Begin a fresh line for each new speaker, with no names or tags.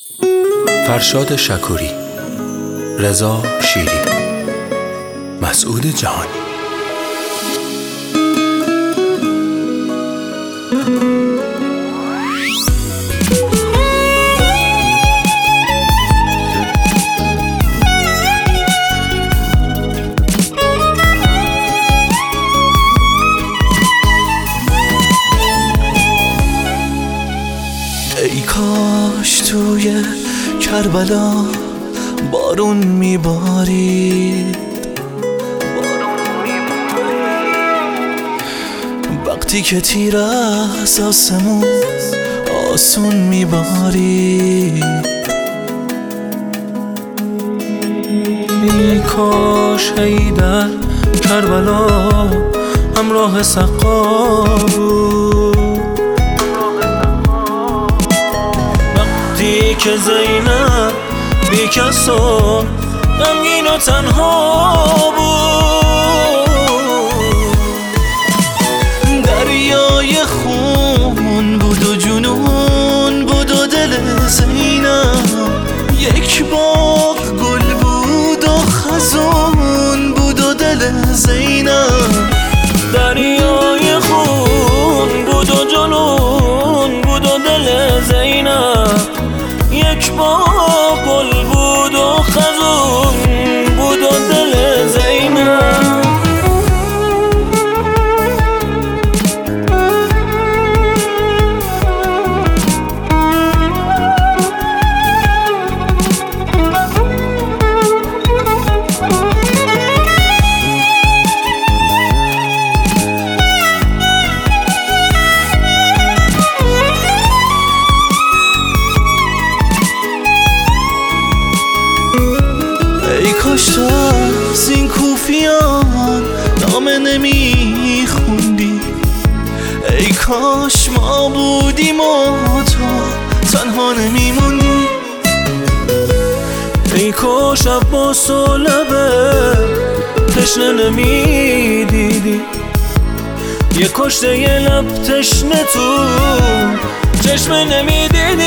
فرشاد شکوری، رضا شیری، مسعود جهانی.
ای کاش توی کربلا بارون میبارید، وقتی که تیر از آسمون آسون میبارید.
ای کاش حیدر کربلا همراه سقا بود، وقتی که زینب بی کس و غمگین و تنها بود.
دریای خون بود و جنون بود و دل زینب یک باغ گل بود و خزون بود و دل زینب.
دریای خون بود و جنون بود و دل زینب یک باغ گل بود و خزون بود و دل زینب.
ای کاش تو از این کوفیان نامه نمیخوندی، ای کاش ما بودیم و تو تنها نمیموندی.
ای کاش عباس و لبه تشنه نمیدیدی، یه کشته یه لب تشنه تو چشمه نمیدیدی.